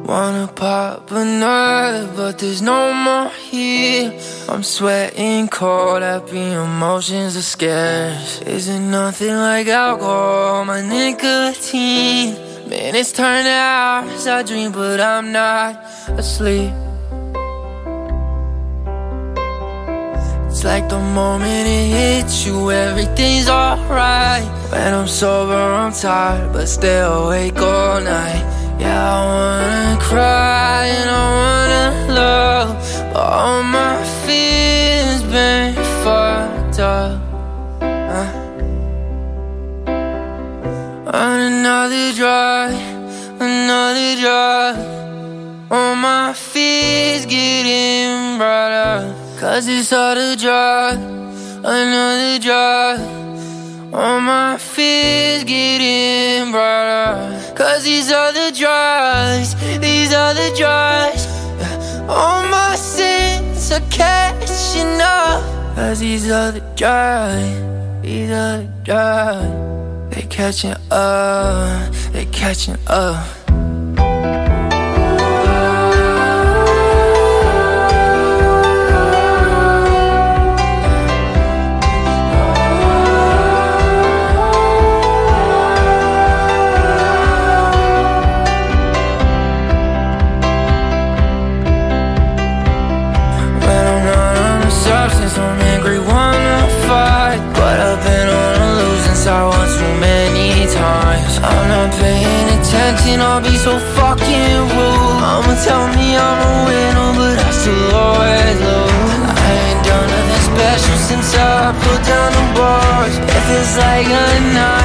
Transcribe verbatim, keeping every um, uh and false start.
Wanna pop another, but there's no more here. I'm sweating cold, happy emotions are scarce. Isn't nothing like alcohol, my nicotine. Minutes turn to hours, I dream but I'm not asleep. It's like the moment it hits you, everything's alright. When I'm sober, I'm tired, but stay awake all night. Yeah, I wanna cry and I wanna love, but all my fears been fucked up. uh. On another drive, another drive. All my fears getting brought up, cause it's hard to drive, another drive. All my fears getting brought up, cause these other drugs, these other drugs. All my sins are catching up, cause these other drugs, these other drugs. They catching up, they catching up. Since I'm angry, wanna fight, but I've been on a losing side one too many times. I'm not paying attention, I'll be so fucking rude. Mama tell me I'm a winner, but I still always lose. I ain't done nothing special since I put down the bars. It feels like a night